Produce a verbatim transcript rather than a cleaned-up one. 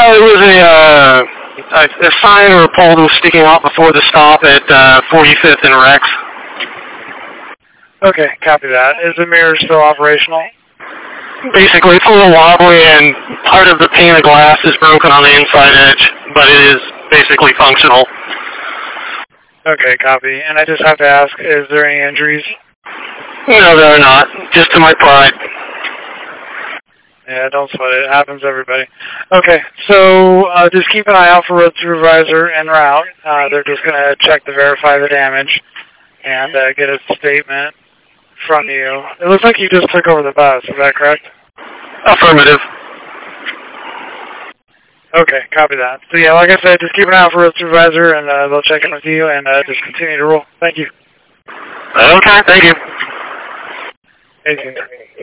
Uh, it was a, uh, a, a sign or a pole that was sticking out before the stop at uh, forty-fifth and Rex. Okay, copy that. Is the mirror still operational? Basically, it's a little wobbly, and part of the pane of glass is broken on the inside edge, but it is basically functional. Okay, copy. And I just have to ask, is there any injuries? No, there are not. Just to my pride. Yeah, don't sweat it. It happens to everybody. Okay, so uh, just keep an eye out for road supervisor en route. Uh, they're just going to check to verify the damage and uh, get a statement from you. It looks like you just took over the bus. Is that correct? Affirmative. Okay, copy that. So yeah, like I said, just keep an eye out for road supervisor, and uh, they'll check in with you, and uh, just continue to roll. Thank you. Okay, thank you. Thank you.